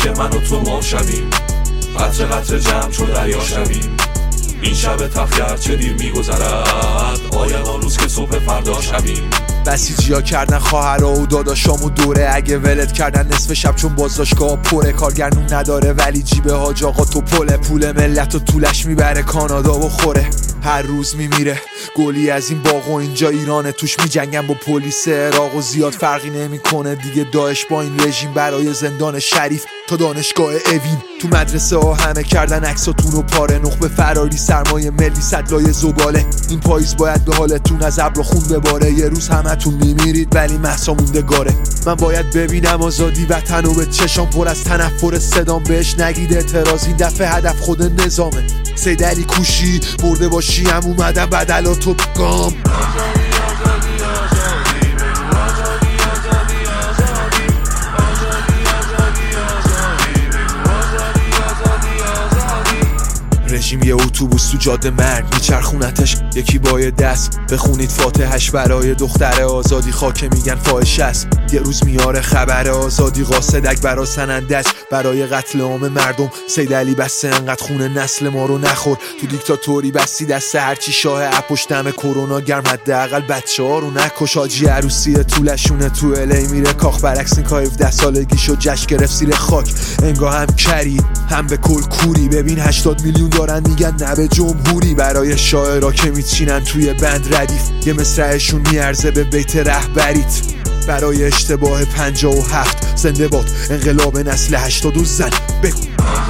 که من و تو ما شویم، قطره قطره جمع چون دریا شویم. این شب تلخ چه دیر میگذرد، آید آن روز که صبح فردا شویم. بسیجیا کردن خواهرها و داداشامو دوره، اگه ولت کردن نصف شب چون بازداشتگاه پره. کارگرنون نداره ولی جیب حاج آقا تو پول ملت و طولش میبره کانادا و خوره. هر روز میمیره گلی از این باغ و اینجا ایرانه، توش میجنگن با پلیس عراق و زیاد فرقی نمیکنه دیگه داعش با این رژیم. برای زندان شریف تا دانشگاه اوین، تو مدرسه ها همه کردن عکساتون و پاره. نخبه فراری سرمایه ملی صدلای زباله، این پاییز باید به حالتون از ابر و خون بباره. یه روز همتون میمیرید ولی مهسا موندگاره. من باید ببینم آزادی وطن و به چشام پر از تنفر صدام بهش نگید اعتراض. این دفعه هدف خود نظامه. سید علی کوشی مرده باشی هم اومدم بدلاتو بگم. رژیم یه اتوبوس تو جاده مرگ میچرخونتش، یکی با یه دست بخونید فاتحش برای دختر آزادی. خاکه میگن فاحشه است، یه روز میاره خبر آزادی. قاصدک برا سنندش برای قتل عام مردم. سید علی بسته انقدر خونه نسل ما رو نخور. تو دیکتاتوری بستی دست هرچی شاه اپوش دم کرونا گرم، حداقل بچه ها رو نکش. حاجی عروسی طولشونه تو الی میره کاخ، برعکس این که 17 سالگیشو جشن گرفت زیر خاک. انگار هم کری هم به کل کوری. ببین 80 میلیون دارن میگن نه به جمهوری. برای شاعرها که میچینن توی بند ردیف، یه مصرعشون میارزه به بیت رهبریت. برای اشتباه 57 زنده باد انقلاب نسل 80 زن بگو.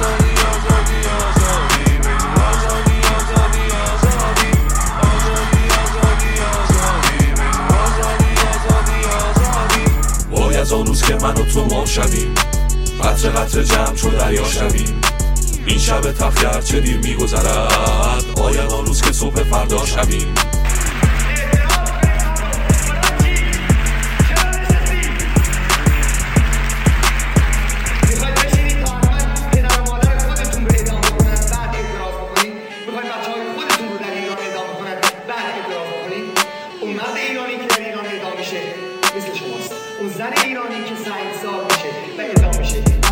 باید آن روز که من و تو ما شویم، قطره قطره جمع چون دریا شویم. این شب تلخ چه دیر میگذرد، آید آن روز که صبح فردا شویم. اون مرد ایرانی که در ایران اعدام میشه مثل شماست. اون زن ایرانی که 5 سال میشه و اعدام میشه.